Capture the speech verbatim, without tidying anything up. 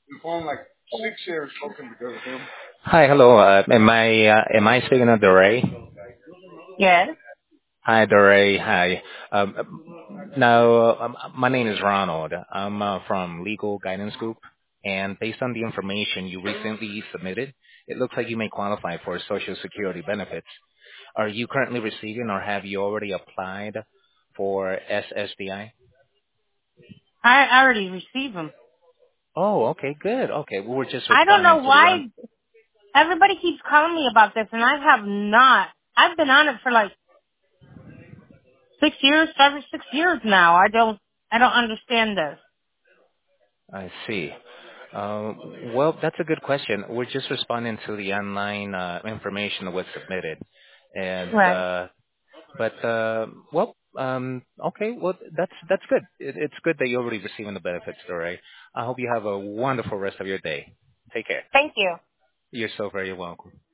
Hi, hello. Uh, am I uh, am I speaking to Doray? Yes. Hi, Doray. Hi. Um, now, um, my name is Ronald. I'm uh, from Legal Guidance Group, and based on the information you recently submitted, it looks like you may qualify for Social Security benefits. Are you currently receiving, or have you already applied for S S D I? I already received them. Oh, okay, good. Okay, we were just I don't know responding to the why everybody keeps calling me about this, and I have not. I've been on it for like six years, five or six years now. I don't, I don't understand this. I see. Uh, Well, that's a good question. We're just responding to the online uh, information that was submitted. And Right. uh, but uh, well, um, okay, well that's that's good. It, it's good that you're already receiving the benefits, all right? I hope you have a wonderful rest of your day. Take care. Thank you. You're so very welcome.